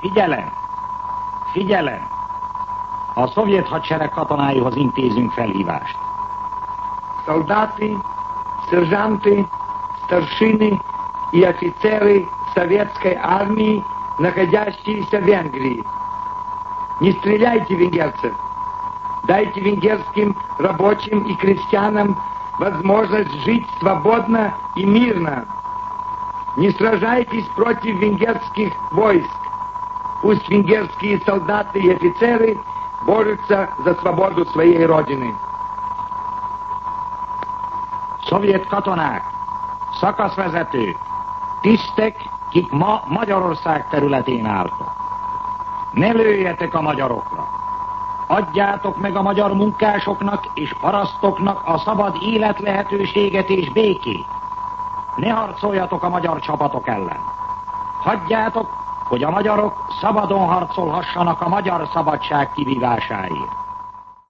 Figyelem! Figyelem! A szovjet hadsereg katonáihoz intézünk felhívást. Солдаты, сержанты, старшины и офицеры советской армии, находящиеся в Венгрии. Не стреляйте, венгерцев. Дайте венгерским рабочим и крестьянам возможность жить свободно и мирно. Не сражайтесь против венгерских войск. Пусть венгерские солдаты и офицеры борются за свободу своей родины. Szovjet katonák, szakaszvezetők, tisztek, kik ma Magyarország területén álltok. Ne lőjetek a magyarokra. Adjátok meg a magyar munkásoknak és parasztoknak a szabad élet lehetőséget és békét. Ne harcoljatok a magyar csapatok ellen. Hagyjátok, hogy a magyarok szabadon harcolhassanak a magyar szabadság kivívásáért.